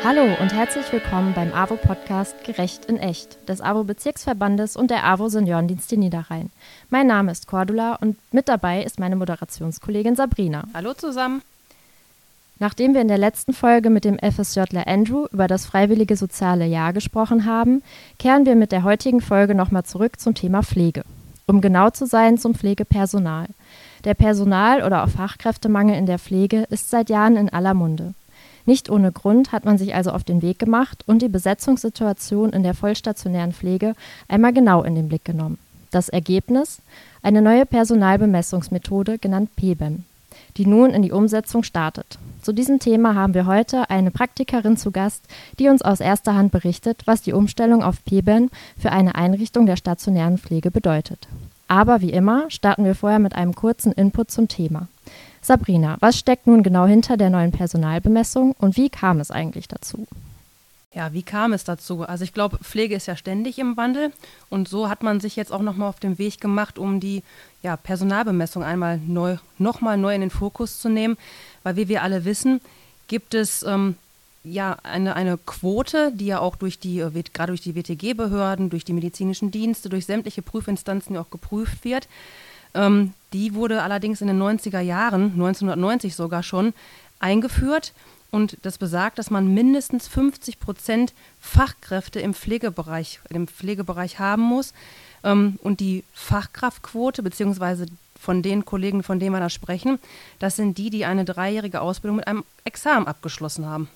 Hallo und herzlich willkommen beim AWO-Podcast Gerecht in Echt des AWO-Bezirksverbandes und der AWO Seniorendienste Niederrhein. Mein Name ist Cordula und mit dabei ist meine Moderationskollegin Sabrina. Hallo zusammen. Nachdem wir in der letzten Folge mit dem FSJler Andrew über das freiwillige soziale Jahr gesprochen haben, kehren wir mit der heutigen Folge nochmal zurück zum Thema Pflege. Um genau zu sein, zum Pflegepersonal. Der Personal- oder auch Fachkräftemangel in der Pflege ist seit Jahren in aller Munde. Nicht ohne Grund hat man sich also auf den Weg gemacht und die Besetzungssituation in der vollstationären Pflege einmal genau in den Blick genommen. Das Ergebnis? Eine neue Personalbemessungsmethode, genannt PBEM, die nun in die Umsetzung startet. Zu diesem Thema haben wir heute eine Praktikerin zu Gast, die uns aus erster Hand berichtet, was die Umstellung auf PBEM für eine Einrichtung der stationären Pflege bedeutet. Aber wie immer starten wir vorher mit einem kurzen Input zum Thema. Sabrina, was steckt nun genau hinter der neuen Personalbemessung und wie kam es eigentlich dazu? Ja, wie kam es dazu? Also ich glaube, Pflege ist ja ständig im Wandel und so hat man sich jetzt auch nochmal auf den Weg gemacht, um die Personalbemessung nochmal neu in den Fokus zu nehmen, weil wie wir alle wissen, gibt es eine Quote, die ja auch gerade durch die WTG-Behörden, durch die medizinischen Dienste, durch sämtliche Prüfinstanzen ja auch geprüft wird. Die wurde allerdings in den 90er Jahren, 1990 sogar schon, eingeführt. Und das besagt, dass man mindestens 50% Fachkräfte im Pflegebereich haben muss. Und die Fachkraftquote, beziehungsweise von den Kollegen, von denen wir da sprechen, das sind die eine 3-jährige Ausbildung mit einem Examen abgeschlossen haben.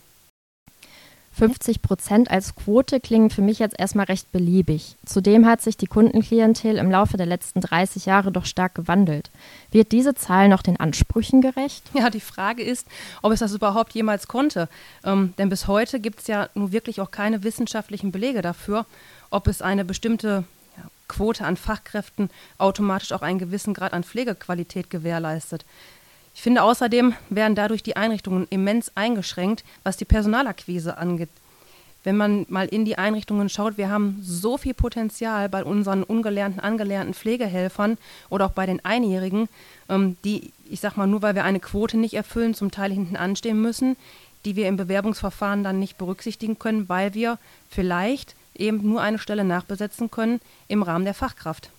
50% als Quote klingen für mich jetzt erstmal recht beliebig. Zudem hat sich die Kundenklientel im Laufe der letzten 30 Jahre doch stark gewandelt. Wird diese Zahl noch den Ansprüchen gerecht? Ja, die Frage ist, ob es das überhaupt jemals konnte. Denn bis heute gibt es ja nun wirklich auch keine wissenschaftlichen Belege dafür, ob es eine bestimmte Quote an Fachkräften automatisch auch einen gewissen Grad an Pflegequalität gewährleistet. Ich finde, außerdem werden dadurch die Einrichtungen immens eingeschränkt, was die Personalakquise angeht. Wenn man mal in die Einrichtungen schaut, wir haben so viel Potenzial bei unseren ungelernten, angelernten Pflegehelfern oder auch bei den Einjährigen, die, ich sag mal, nur weil wir eine Quote nicht erfüllen, zum Teil hinten anstehen müssen, die wir im Bewerbungsverfahren dann nicht berücksichtigen können, weil wir vielleicht eben nur eine Stelle nachbesetzen können im Rahmen der Fachkraft.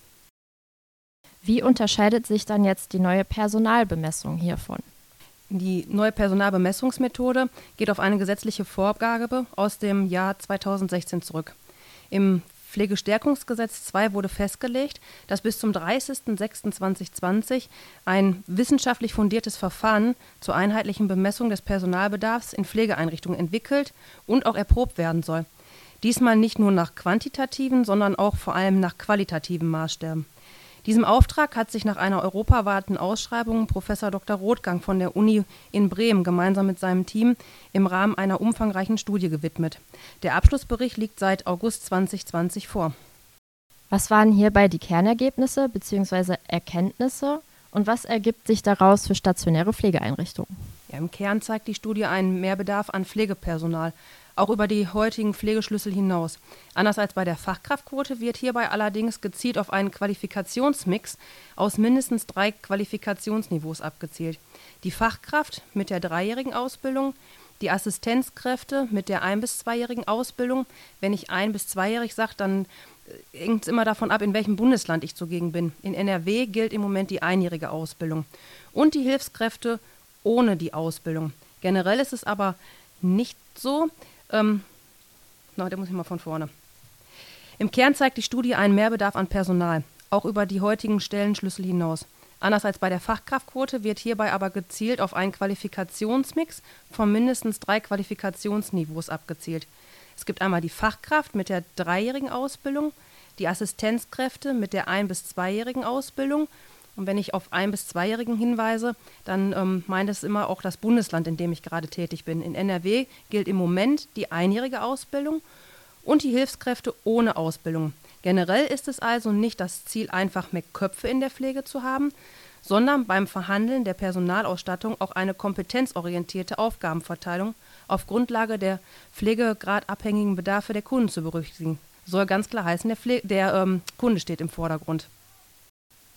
Wie unterscheidet sich dann jetzt die neue Personalbemessung hiervon? Die neue Personalbemessungsmethode geht auf eine gesetzliche Vorgabe aus dem Jahr 2016 zurück. Im Pflegestärkungsgesetz 2 wurde festgelegt, dass bis zum 30.06.2020 ein wissenschaftlich fundiertes Verfahren zur einheitlichen Bemessung des Personalbedarfs in Pflegeeinrichtungen entwickelt und auch erprobt werden soll. Diesmal nicht nur nach quantitativen, sondern auch vor allem nach qualitativen Maßstäben. Diesem Auftrag hat sich nach einer europaweiten Ausschreibung Professor Dr. Rothgang von der Uni in Bremen gemeinsam mit seinem Team im Rahmen einer umfangreichen Studie gewidmet. Der Abschlussbericht liegt seit August 2020 vor. Was waren hierbei die Kernergebnisse bzw. Erkenntnisse und was ergibt sich daraus für stationäre Pflegeeinrichtungen? Ja, im Kern zeigt die Studie einen Mehrbedarf an Pflegepersonal, auch über die heutigen Pflegeschlüssel hinaus. Anders als bei der Fachkraftquote wird hierbei allerdings gezielt auf einen Qualifikationsmix aus mindestens 3 Qualifikationsniveaus abgezielt. Die Fachkraft mit der 3-jährigen Ausbildung, die Assistenzkräfte mit der 1- bis 2-jährigen Ausbildung. Wenn ich 1- bis 2-jährig sage, dann hängt es immer davon ab, in welchem Bundesland ich zugegen bin. In NRW gilt im Moment die 1-jährige Ausbildung. Und die Hilfskräfte ohne die Ausbildung. Generell ist es aber nicht so. Da muss ich mal von vorne. Im Kern zeigt die Studie einen Mehrbedarf an Personal, auch über die heutigen Stellenschlüssel hinaus. Anders als bei der Fachkraftquote wird hierbei aber gezielt auf einen Qualifikationsmix von mindestens 3 Qualifikationsniveaus abgezielt. Es gibt einmal die Fachkraft mit der 3-jährigen Ausbildung, die Assistenzkräfte mit der 1- bis 2-jährigen Ausbildung. Und wenn ich auf 1- bis 2-Jährigen hinweise, dann meint es immer auch das Bundesland, in dem ich gerade tätig bin. In NRW gilt im Moment die 1-jährige Ausbildung und die Hilfskräfte ohne Ausbildung. Generell ist es also nicht das Ziel, einfach mehr Köpfe in der Pflege zu haben, sondern beim Verhandeln der Personalausstattung auch eine kompetenzorientierte Aufgabenverteilung auf Grundlage der pflegegradabhängigen Bedarfe der Kunden zu berücksichtigen. Soll ganz klar heißen, der Kunde steht im Vordergrund.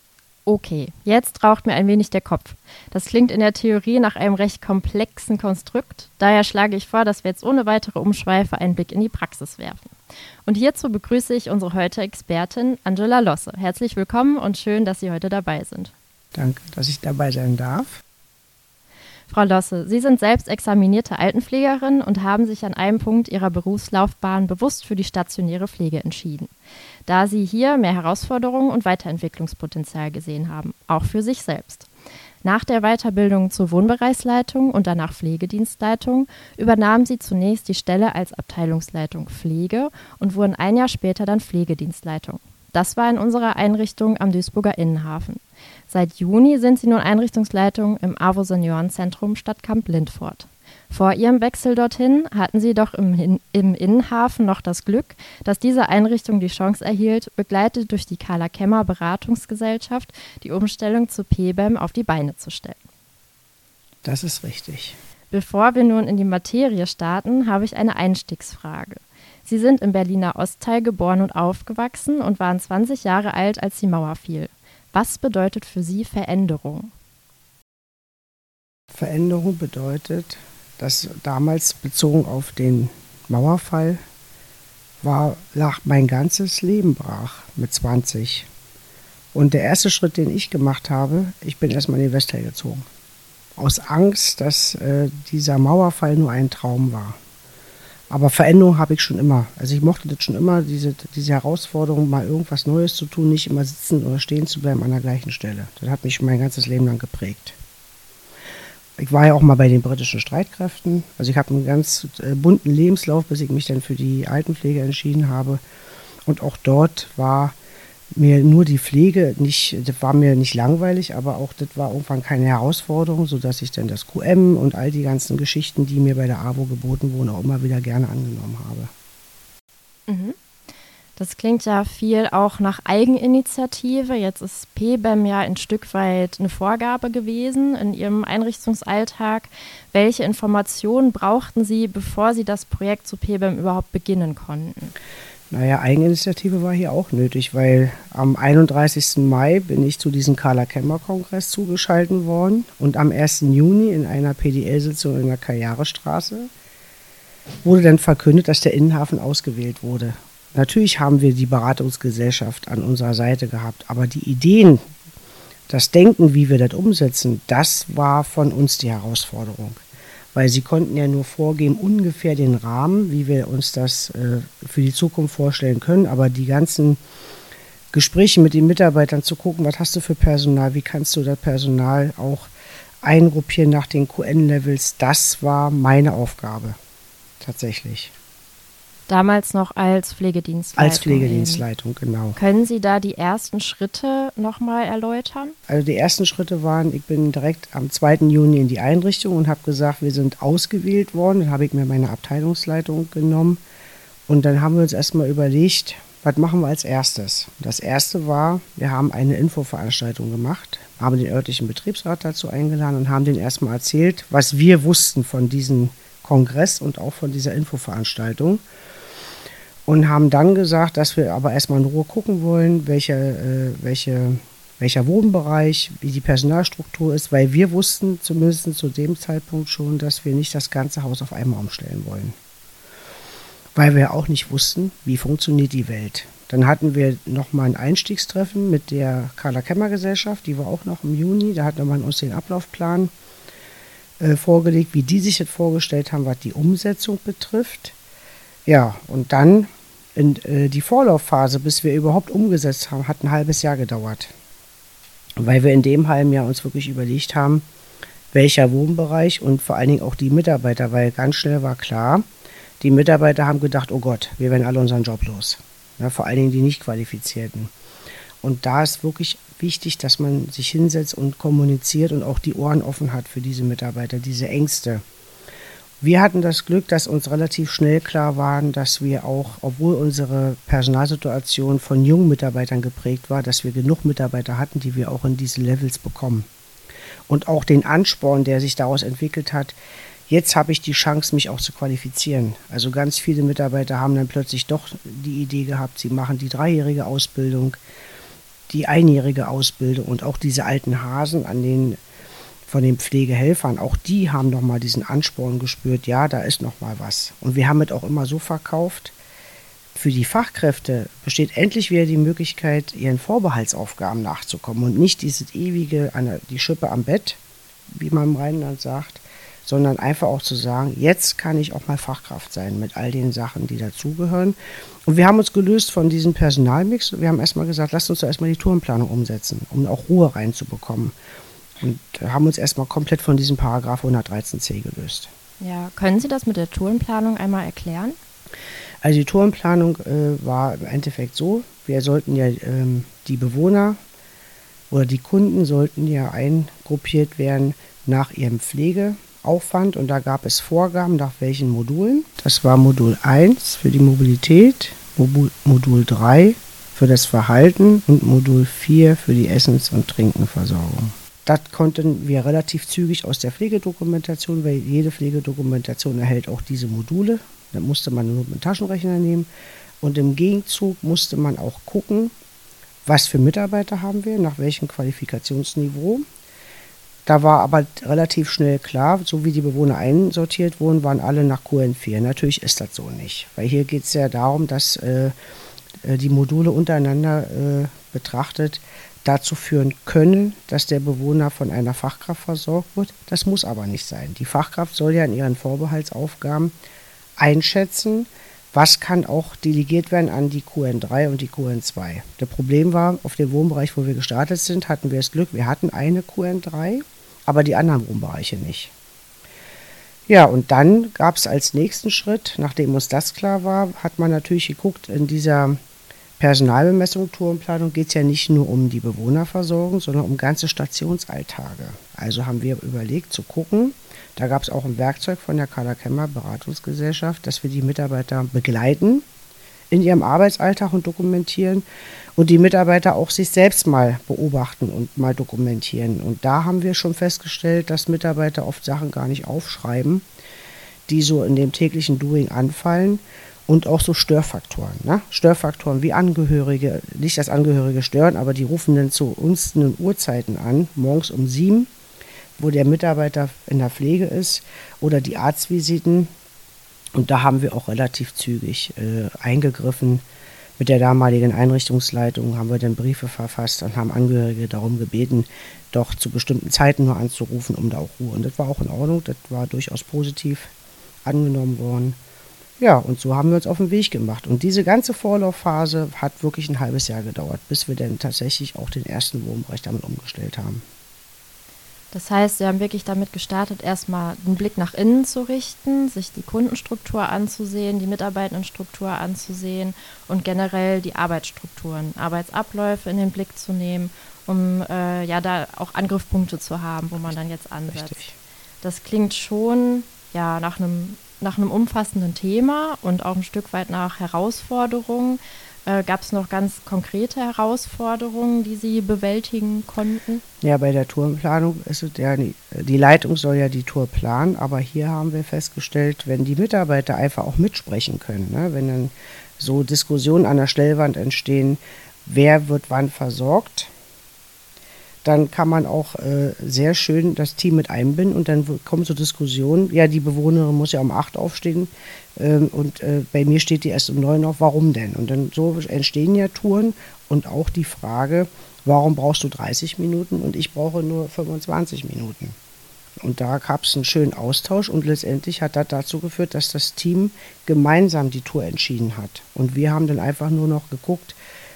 Okay, jetzt raucht mir ein wenig der Kopf. Das klingt in der Theorie nach einem recht komplexen Konstrukt. Daher schlage ich vor, dass wir jetzt ohne weitere Umschweife einen Blick in die Praxis werfen. Und hierzu begrüße ich unsere heutige Expertin Angela Losse. Herzlich willkommen und schön, dass Sie heute dabei sind. Danke, dass ich dabei sein darf. Frau Losse, Sie sind selbst examinierte Altenpflegerin und haben sich an einem Punkt Ihrer Berufslaufbahn bewusst für die stationäre Pflege entschieden, da Sie hier mehr Herausforderungen und Weiterentwicklungspotenzial gesehen haben, auch für sich selbst. Nach der Weiterbildung zur Wohnbereichsleitung und danach Pflegedienstleitung übernahmen Sie zunächst die Stelle als Abteilungsleitung Pflege und wurden ein Jahr später dann Pflegedienstleitung. Das war in unserer Einrichtung am Duisburger Innenhafen. Seit Juni sind Sie nun Einrichtungsleitung im AWO Seniorenzentrum Stadtkamp Lindfort. Vor Ihrem Wechsel dorthin hatten Sie doch im Innenhafen noch das Glück, dass diese Einrichtung die Chance erhielt, begleitet durch die Carla Kemmer Beratungsgesellschaft, die Umstellung zu PBEM auf die Beine zu stellen. Das ist richtig. Bevor wir nun in die Materie starten, habe ich eine Einstiegsfrage. Sie sind im Berliner Ostteil geboren und aufgewachsen und waren 20 Jahre alt, als die Mauer fiel. Was bedeutet für Sie Veränderung? Veränderung bedeutet, dass damals bezogen auf den Mauerfall lag mein ganzes Leben brach mit 20. Und der erste Schritt, den ich gemacht habe, ich bin erstmal in den Westteil gezogen. Aus Angst, dass dieser Mauerfall nur ein Traum war. Aber Veränderung habe ich schon immer. Also ich mochte das schon immer, diese Herausforderung, mal irgendwas Neues zu tun, nicht immer sitzen oder stehen zu bleiben an der gleichen Stelle. Das hat mich schon mein ganzes Leben lang geprägt. Ich war ja auch mal bei den britischen Streitkräften. Also ich habe einen ganz bunten Lebenslauf, bis ich mich dann für die Altenpflege entschieden habe. Und auch dort war mir nur die Pflege das war mir nicht langweilig, aber auch das war irgendwann keine Herausforderung, sodass ich dann das QM und all die ganzen Geschichten, die mir bei der AWO geboten wurden, auch immer wieder gerne angenommen habe. Mhm. Das klingt ja viel auch nach Eigeninitiative. Jetzt ist PBEM ja ein Stück weit eine Vorgabe gewesen in Ihrem Einrichtungsalltag. Welche Informationen brauchten Sie, bevor Sie das Projekt zu PBEM überhaupt beginnen konnten? Naja, Eigeninitiative war hier auch nötig, weil am 31. Mai bin ich zu diesem Carla Kemmer Kongress zugeschaltet worden und am 1. Juni in einer PDL-Sitzung in der Karrierestraße wurde dann verkündet, dass der Innenhafen ausgewählt wurde. Natürlich haben wir die Beratungsgesellschaft an unserer Seite gehabt, aber die Ideen, das Denken, wie wir das umsetzen, das war von uns die Herausforderung. Weil sie konnten ja nur vorgeben, ungefähr den Rahmen, wie wir uns das für die Zukunft vorstellen können. Aber die ganzen Gespräche mit den Mitarbeitern zu gucken, was hast du für Personal, wie kannst du das Personal auch eingruppieren nach den QN-Levels, das war meine Aufgabe tatsächlich. Damals noch als Pflegedienstleitung. Als Pflegedienstleitung, genau. Können Sie da die ersten Schritte nochmal erläutern? Also die ersten Schritte waren, ich bin direkt am 2. Juni in die Einrichtung und habe gesagt, wir sind ausgewählt worden. Dann habe ich mir meine Abteilungsleitung genommen und dann haben wir uns erstmal überlegt, was machen wir als erstes? Das erste war, wir haben eine Infoveranstaltung gemacht, haben den örtlichen Betriebsrat dazu eingeladen und haben denen erstmal erzählt, was wir wussten von diesem Kongress und auch von dieser Infoveranstaltung. Und haben dann gesagt, dass wir aber erstmal in Ruhe gucken wollen, welcher Wohnbereich, wie die Personalstruktur ist, weil wir wussten zumindest zu dem Zeitpunkt schon, dass wir nicht das ganze Haus auf einmal umstellen wollen. Weil wir auch nicht wussten, wie funktioniert die Welt. Dann hatten wir nochmal ein Einstiegstreffen mit der Carla Kemmer Gesellschaft, die war auch noch im Juni, da hat man uns den Ablaufplan vorgelegt, wie die sich das vorgestellt haben, was die Umsetzung betrifft. Ja, und dann die Vorlaufphase, bis wir überhaupt umgesetzt haben, hat ein halbes Jahr gedauert. Weil wir in dem halben Jahr uns wirklich überlegt haben, welcher Wohnbereich und vor allen Dingen auch die Mitarbeiter, weil ganz schnell war klar, die Mitarbeiter haben gedacht, oh Gott, wir werden alle unseren Job los. Ja, vor allen Dingen die Nicht-Qualifizierten. Und da ist wirklich wichtig, dass man sich hinsetzt und kommuniziert und auch die Ohren offen hat für diese Mitarbeiter, diese Ängste. Wir hatten das Glück, dass uns relativ schnell klar war, dass wir auch, obwohl unsere Personalsituation von jungen Mitarbeitern geprägt war, dass wir genug Mitarbeiter hatten, die wir auch in diese Levels bekommen. Und auch den Ansporn, der sich daraus entwickelt hat, jetzt habe ich die Chance, mich auch zu qualifizieren. Also ganz viele Mitarbeiter haben dann plötzlich doch die Idee gehabt, sie machen die 3-jährige Ausbildung die einjährige Ausbildung und auch diese alten Hasen von den Pflegehelfern, auch die haben nochmal diesen Ansporn gespürt, ja, da ist nochmal was. Und wir haben es auch immer so verkauft, für die Fachkräfte besteht endlich wieder die Möglichkeit, ihren Vorbehaltsaufgaben nachzukommen und nicht dieses ewige, die Schippe am Bett, wie man im Rheinland sagt, sondern einfach auch zu sagen, jetzt kann ich auch mal Fachkraft sein mit all den Sachen, die dazugehören. Und wir haben uns gelöst von diesem Personalmix. Wir haben erstmal gesagt, lasst uns doch erstmal die Tourenplanung umsetzen, um auch Ruhe reinzubekommen. Und haben uns erstmal komplett von diesem Paragraph 113c gelöst. Ja, können Sie das mit der Tourenplanung einmal erklären? Also die Tourenplanung war im Endeffekt so, wir sollten ja die Bewohner oder die Kunden sollten ja eingruppiert werden nach ihrem Pflegeaufwand und da gab es Vorgaben, nach welchen Modulen. Das war Modul 1 für die Mobilität, Modul 3 für das Verhalten und Modul 4 für die Essens- und Trinkenversorgung. Das konnten wir relativ zügig aus der Pflegedokumentation, weil jede Pflegedokumentation erhält auch diese Module. Da musste man nur mit dem Taschenrechner nehmen. Und im Gegenzug musste man auch gucken, was für Mitarbeiter haben wir, nach welchem Qualifikationsniveau. Da war aber relativ schnell klar, so wie die Bewohner einsortiert wurden, waren alle nach QN4. Natürlich ist das so nicht, weil hier geht es ja darum, dass die Module untereinander betrachtet dazu führen können, dass der Bewohner von einer Fachkraft versorgt wird. Das muss aber nicht sein. Die Fachkraft soll ja in ihren Vorbehaltsaufgaben einschätzen, was kann auch delegiert werden an die QN3 und die QN2. Das Problem war, auf dem Wohnbereich, wo wir gestartet sind, hatten wir das Glück, wir hatten eine QN3, aber die anderen Wohnbereiche nicht. Ja, und dann gab es als nächsten Schritt, nachdem uns das klar war, hat man natürlich geguckt, in dieser Personalbemessung, Tourenplanung geht es ja nicht nur um die Bewohnerversorgung, sondern um ganze Stationsalltage. Also haben wir überlegt zu gucken, da gab es auch ein Werkzeug von der Carla Kemmer Beratungsgesellschaft, dass wir die Mitarbeiter begleiten in ihrem Arbeitsalltag und dokumentieren und die Mitarbeiter auch sich selbst mal beobachten und mal dokumentieren. Und da haben wir schon festgestellt, dass Mitarbeiter oft Sachen gar nicht aufschreiben, die so in dem täglichen Doing anfallen. Und auch so Störfaktoren. Ne? Störfaktoren wie Angehörige, nicht dass Angehörige stören, aber die rufen dann zu unsten Uhrzeiten an, morgens um 7, wo der Mitarbeiter in der Pflege ist, oder die Arztvisiten. Und da haben wir auch relativ zügig eingegriffen. Mit der damaligen Einrichtungsleitung haben wir dann Briefe verfasst und haben Angehörige darum gebeten, doch zu bestimmten Zeiten nur anzurufen, um da auch Ruhe. Und das war auch in Ordnung, das war durchaus positiv angenommen worden. Ja, und so haben wir uns auf den Weg gemacht. Und diese ganze Vorlaufphase hat wirklich ein halbes Jahr gedauert, bis wir dann tatsächlich auch den ersten Wohnbereich damit umgestellt haben. Das heißt, Sie haben wirklich damit gestartet, erstmal den Blick nach innen zu richten, sich die Kundenstruktur anzusehen, die Mitarbeitendenstruktur anzusehen und generell die Arbeitsstrukturen, Arbeitsabläufe in den Blick zu nehmen, um da auch Angriffspunkte zu haben, wo man dann jetzt ansetzt. Richtig. Das klingt schon nach einem umfassenden Thema und auch ein Stück weit nach Herausforderungen. Gab es noch ganz konkrete Herausforderungen, die Sie bewältigen konnten? Ja, bei der Tourenplanung ist es ja, die Leitung soll ja die Tour planen, aber hier haben wir festgestellt, wenn die Mitarbeiter einfach auch mitsprechen können, ne? Wenn dann so Diskussionen an der Stellwand entstehen, wer wird wann versorgt, dann kann man auch sehr schön das Team mit einbinden und dann kommen so Diskussionen, ja, die Bewohnerin muss ja um 8 aufstehen und bei mir steht die erst um 9 auf, warum denn? Und dann so entstehen ja Touren und auch die Frage, warum brauchst du 30 Minuten und ich brauche nur 25 Minuten? Und da gab es einen schönen Austausch und letztendlich hat das dazu geführt, dass das Team gemeinsam die Tour entschieden hat. Und wir haben dann einfach nur noch geguckt,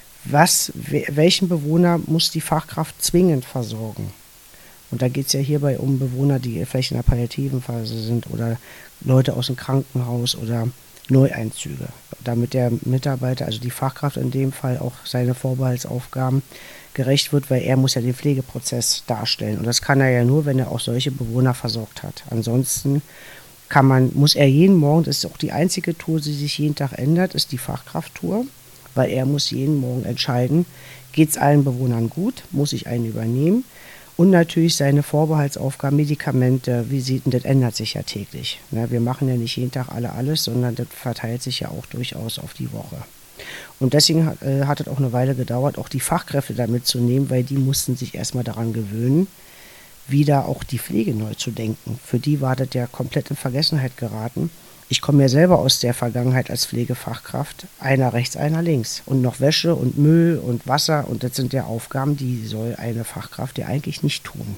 welchen Bewohner muss die Fachkraft zwingend versorgen. Und da geht es ja hierbei um Bewohner, die vielleicht in der palliativen Phase sind oder Leute aus dem Krankenhaus oder Neueinzüge. Damit der Mitarbeiter, also die Fachkraft in dem Fall, auch seine Vorbehaltsaufgaben gerecht wird, weil er muss ja den Pflegeprozess darstellen. Und das kann er ja nur, wenn er auch solche Bewohner versorgt hat. Ansonsten muss er jeden Morgen, das ist auch die einzige Tour, die sich jeden Tag ändert, ist die Fachkrafttour. Weil er muss jeden Morgen entscheiden, geht es allen Bewohnern gut, muss ich einen übernehmen und natürlich seine Vorbehaltsaufgaben, Medikamente, Visiten, das ändert sich ja täglich. Ne, wir machen ja nicht jeden Tag alles, sondern das verteilt sich ja auch durchaus auf die Woche. Und deswegen hat es auch eine Weile gedauert, auch die Fachkräfte da mitzunehmen, weil die mussten sich erstmal daran gewöhnen, wieder auch die Pflege neu zu denken. Für die war das ja komplett in Vergessenheit geraten. Ich komme ja selber aus der Vergangenheit als Pflegefachkraft. Einer rechts, einer links. Und noch Wäsche und Müll und Wasser. Und das sind ja Aufgaben, die soll eine Fachkraft ja eigentlich nicht tun.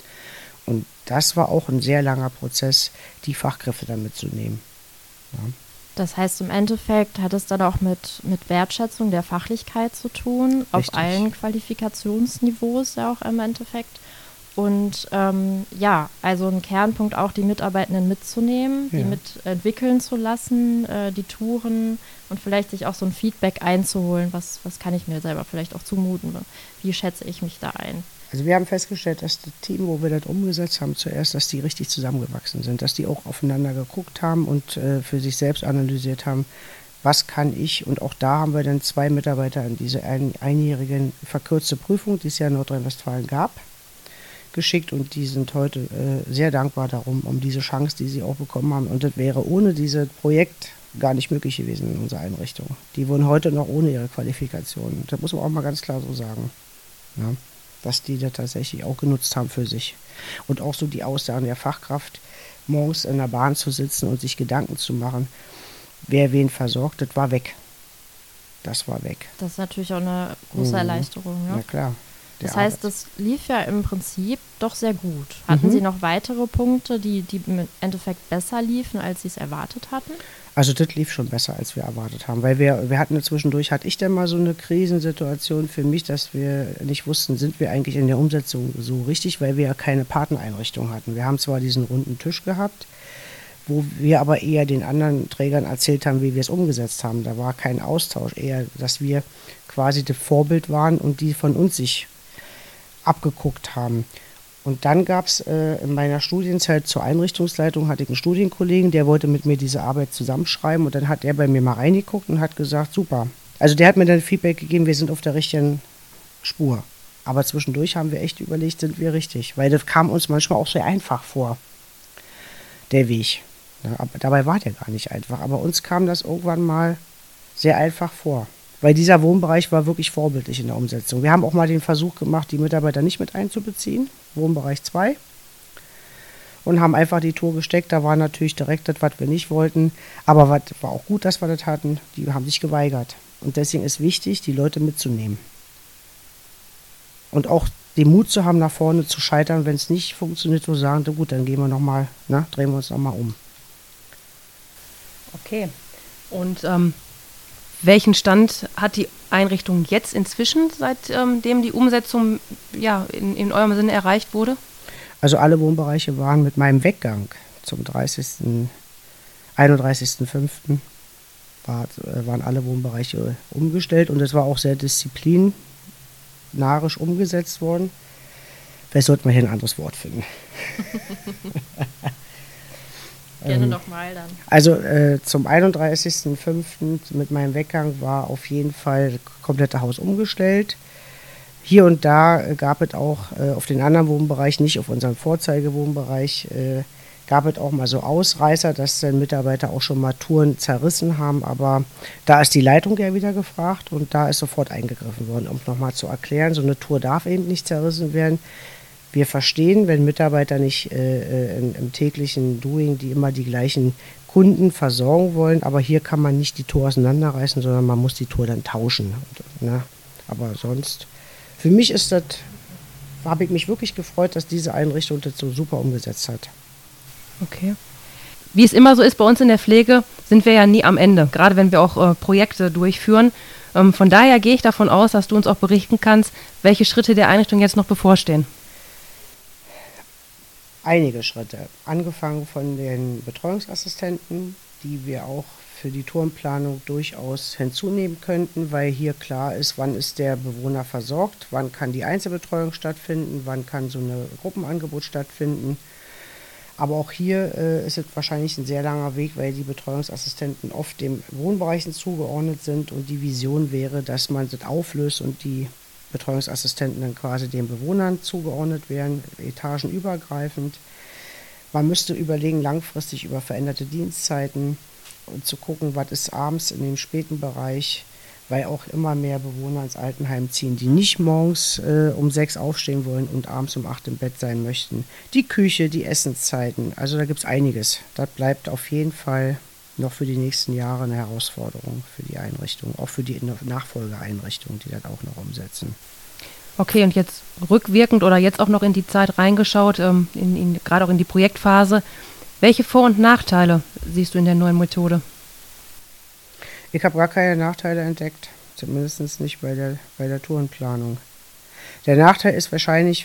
Und das war auch ein sehr langer Prozess, die Fachkräfte dann mitzunehmen. Ja. Das heißt, im Endeffekt hat es dann auch mit Wertschätzung der Fachlichkeit zu tun, Richtig. auf allen Qualifikationsniveaus ja auch im Endeffekt. Und also ein Kernpunkt auch, die Mitarbeitenden mitzunehmen, die mitentwickeln zu lassen, die Touren und vielleicht sich auch so ein Feedback einzuholen, was kann ich mir selber vielleicht auch zumuten, wie schätze ich mich da ein. Also wir haben festgestellt, dass das Team, wo wir das umgesetzt haben zuerst, dass die richtig zusammengewachsen sind, dass die auch aufeinander geguckt haben und für sich selbst analysiert haben, was kann ich. Und auch da haben wir dann 2 Mitarbeiter an diese einjährigen verkürzte Prüfung, die es ja in Nordrhein-Westfalen gab, geschickt und die sind heute sehr dankbar darum, um diese Chance, die sie auch bekommen haben. Und das wäre ohne dieses Projekt gar nicht möglich gewesen in unserer Einrichtung. Die wohnen heute noch ohne ihre Qualifikation. Das muss man auch mal ganz klar so sagen. Ja, dass die das tatsächlich auch genutzt haben für sich. Und auch so die Aussagen der Fachkraft, morgens in der Bahn zu sitzen und sich Gedanken zu machen, wer wen versorgt, das war weg. Das war weg. Das ist natürlich auch eine große Erleichterung. Ja? Na klar. Das heißt, das lief ja im Prinzip doch sehr gut. Hatten Sie noch weitere Punkte, die im Endeffekt besser liefen, als Sie es erwartet hatten? Also das lief schon besser, als wir erwartet haben. Weil wir hatten zwischendurch, hatte ich dann mal so eine Krisensituation für mich, dass wir nicht wussten, sind wir eigentlich in der Umsetzung so richtig, weil wir ja keine Partnereinrichtung hatten. Wir haben zwar diesen runden Tisch gehabt, wo wir aber eher den anderen Trägern erzählt haben, wie wir es umgesetzt haben. Da war kein Austausch, eher, dass wir quasi das Vorbild waren und die von uns sich abgeguckt haben. Und dann gab es in meiner Studienzeit zur Einrichtungsleitung, hatte ich einen Studienkollegen, der wollte mit mir diese Arbeit zusammenschreiben und dann hat er bei mir mal reingeguckt und hat gesagt, super. Also der hat mir dann Feedback gegeben, wir sind auf der richtigen Spur. Aber zwischendurch haben wir echt überlegt, sind wir richtig? Weil das kam uns manchmal auch sehr einfach vor, der Weg. Ja, aber dabei war der gar nicht einfach. Aber uns kam das irgendwann mal sehr einfach vor. Weil dieser Wohnbereich war wirklich vorbildlich in der Umsetzung. Wir haben auch mal den Versuch gemacht, die Mitarbeiter nicht mit einzubeziehen, Wohnbereich 2, und haben einfach die Tour gesteckt. Da war natürlich direkt das, was wir nicht wollten, aber was war auch gut, dass wir das hatten, die haben sich geweigert. Und deswegen ist wichtig, die Leute mitzunehmen. Und auch den Mut zu haben, nach vorne zu scheitern, wenn es nicht funktioniert, zu sagen, na gut, dann gehen wir nochmal, drehen wir uns nochmal um. Okay, und welchen Stand hat die Einrichtung jetzt inzwischen, seitdem die Umsetzung in eurem Sinne erreicht wurde? Also alle Wohnbereiche waren mit meinem Weggang zum 31.05. waren alle Wohnbereiche umgestellt und es war auch sehr disziplinarisch umgesetzt worden. Vielleicht sollten wir hier ein anderes Wort finden. Gerne nochmal dann. Also zum 31.05. mit meinem Weggang war auf jeden Fall das komplette Haus umgestellt. Hier und da gab es auch auf den anderen Wohnbereich, nicht auf unserem Vorzeigewohnbereich, gab es auch mal so Ausreißer, dass dann Mitarbeiter auch schon mal Touren zerrissen haben. Aber da ist die Leitung ja wieder gefragt und da ist sofort eingegriffen worden, um nochmal zu erklären, so eine Tour darf eben nicht zerrissen werden. Wir verstehen, wenn Mitarbeiter nicht im täglichen Doing die immer die gleichen Kunden versorgen wollen, aber hier kann man nicht die Tour auseinanderreißen, sondern man muss die Tour dann tauschen. Aber sonst, für mich habe ich mich wirklich gefreut, dass diese Einrichtung das so super umgesetzt hat. Okay. Wie es immer so ist bei uns in der Pflege, sind wir ja nie am Ende, gerade wenn wir auch Projekte durchführen. Von daher gehe ich davon aus, dass du uns auch berichten kannst, welche Schritte der Einrichtung jetzt noch bevorstehen. Einige Schritte, angefangen von den Betreuungsassistenten, die wir auch für die Tourenplanung durchaus hinzunehmen könnten, weil hier klar ist, wann ist der Bewohner versorgt, wann kann die Einzelbetreuung stattfinden, wann kann so ein Gruppenangebot stattfinden. Aber auch hier ist es wahrscheinlich ein sehr langer Weg, weil die Betreuungsassistenten oft den Wohnbereichen zugeordnet sind und die Vision wäre, dass man das auflöst und die Betreuungsassistenten dann quasi den Bewohnern zugeordnet werden, etagenübergreifend. Man müsste überlegen, langfristig über veränderte Dienstzeiten und zu gucken, was ist abends in dem späten Bereich, weil auch immer mehr Bewohner ins Altenheim ziehen, die nicht morgens um 6 aufstehen wollen und abends um 8 im Bett sein möchten. Die Küche, die Essenszeiten, also da gibt es einiges. Das bleibt auf jeden Fall noch für die nächsten Jahre eine Herausforderung für die Einrichtung, auch für die Nachfolgeeinrichtungen, die das auch noch umsetzen. Okay, und jetzt rückwirkend oder jetzt auch noch in die Zeit reingeschaut, gerade auch in die Projektphase. Welche Vor- und Nachteile siehst du in der neuen Methode? Ich habe gar keine Nachteile entdeckt, zumindest nicht bei der Tourenplanung. Der Nachteil ist wahrscheinlich,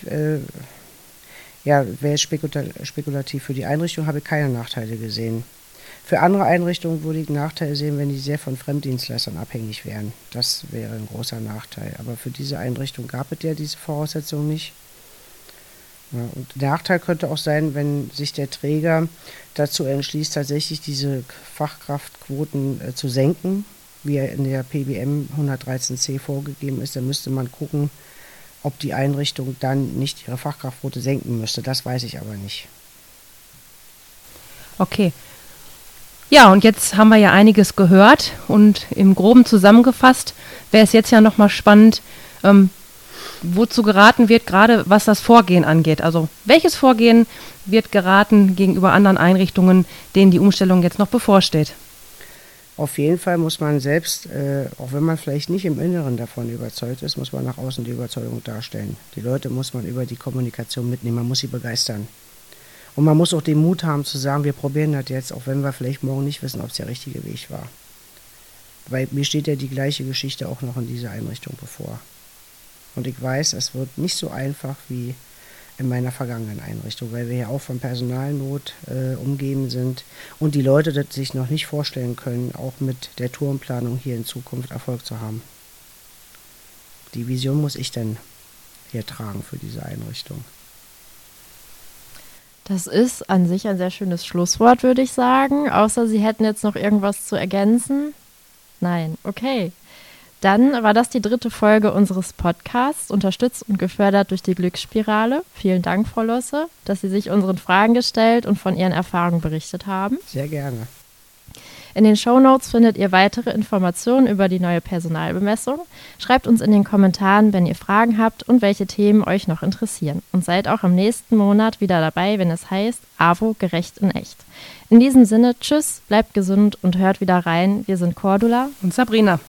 wäre spekulativ. Für die Einrichtung habe ich keine Nachteile gesehen. Für andere Einrichtungen würde ich Nachteile sehen, wenn die sehr von Fremddienstleistern abhängig wären. Das wäre ein großer Nachteil. Aber für diese Einrichtung gab es ja diese Voraussetzung nicht. Ja, und der Nachteil könnte auch sein, wenn sich der Träger dazu entschließt, tatsächlich diese Fachkraftquoten zu senken, wie er in der PBM 113c vorgegeben ist. Dann müsste man gucken, ob die Einrichtung dann nicht ihre Fachkraftquote senken müsste. Das weiß ich aber nicht. Okay. Ja, und jetzt haben wir ja einiges gehört und im Groben zusammengefasst wäre es jetzt ja nochmal spannend, wozu geraten wird, gerade was das Vorgehen angeht. Also welches Vorgehen wird geraten gegenüber anderen Einrichtungen, denen die Umstellung jetzt noch bevorsteht? Auf jeden Fall muss man selbst, auch wenn man vielleicht nicht im Inneren davon überzeugt ist, muss man nach außen die Überzeugung darstellen. Die Leute muss man über die Kommunikation mitnehmen, man muss sie begeistern. Und man muss auch den Mut haben zu sagen, wir probieren das jetzt, auch wenn wir vielleicht morgen nicht wissen, ob es der richtige Weg war. Weil mir steht ja die gleiche Geschichte auch noch in dieser Einrichtung bevor. Und ich weiß, es wird nicht so einfach wie in meiner vergangenen Einrichtung, weil wir ja auch von Personalnot umgeben sind und die Leute das sich noch nicht vorstellen können, auch mit der Tourenplanung hier in Zukunft Erfolg zu haben. Die Vision muss ich dann hier tragen für diese Einrichtung. Das ist an sich ein sehr schönes Schlusswort, würde ich sagen. Außer Sie hätten jetzt noch irgendwas zu ergänzen? Nein, okay. Dann war das die 3. Folge unseres Podcasts, unterstützt und gefördert durch die Glücksspirale. Vielen Dank, Frau Losse, dass Sie sich unseren Fragen gestellt und von Ihren Erfahrungen berichtet haben. Sehr gerne. In den Shownotes findet ihr weitere Informationen über die neue Personalbemessung. Schreibt uns in den Kommentaren, wenn ihr Fragen habt und welche Themen euch noch interessieren. Und seid auch im nächsten Monat wieder dabei, wenn es heißt AWO gerecht in echt. In diesem Sinne, tschüss, bleibt gesund und hört wieder rein. Wir sind Cordula und Sabrina.